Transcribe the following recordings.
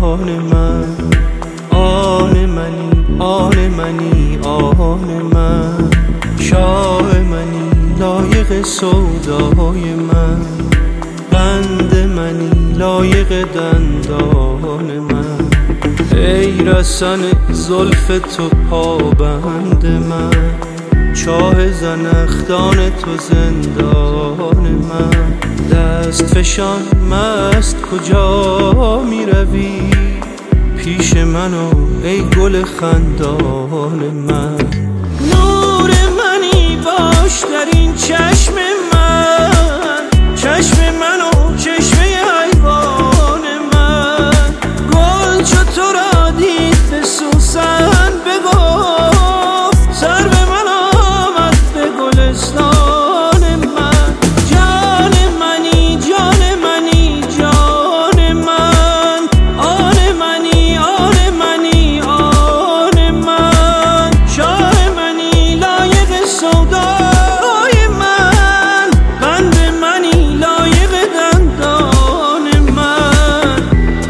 من، آن منی، آن منی، آن من، شاه منی، لایق سودای من، قند منی، لایق دندان من، ای رسن زلف تو پابند من، چاه زنخدان تو زندان من، دست فشان مست کجا می روی، پیش منو ای گل خندان من، نور منی باش در این چشم من، چشم منو چشمه حیوان من، گل چو تو را دید به سوسن بگفت، سر به من آمد به گلستان من، جان منی، جان منی، جان من، آن منی، آن منی، آن من، شاه منی، لایق سودای من، قند منی، لایق دندان من.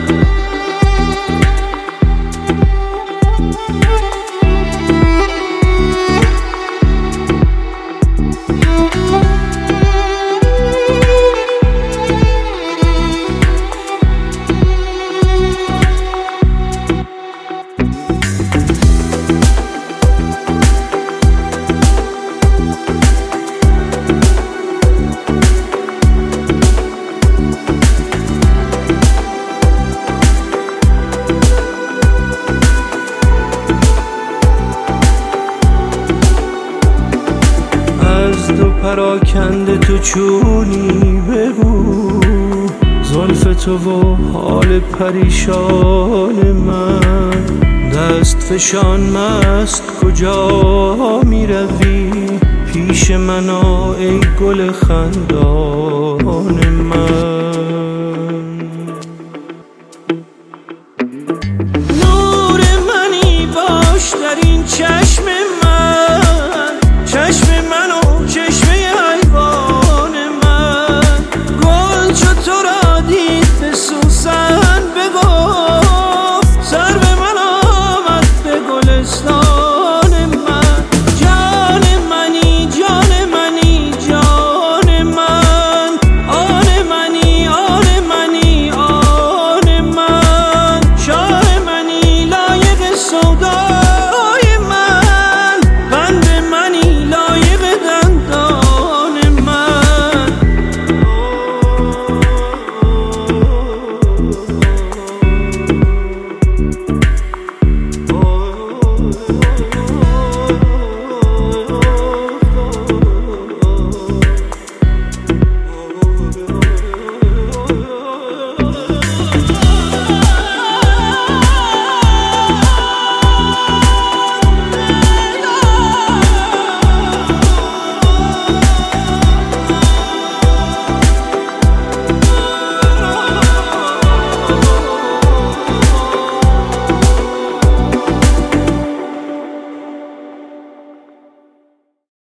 از دو پراکنده تو چونی بگو، زلف تو و حال پریشان من، دست فشان مست کجا می روی، پیش من آ ای گل خندان من.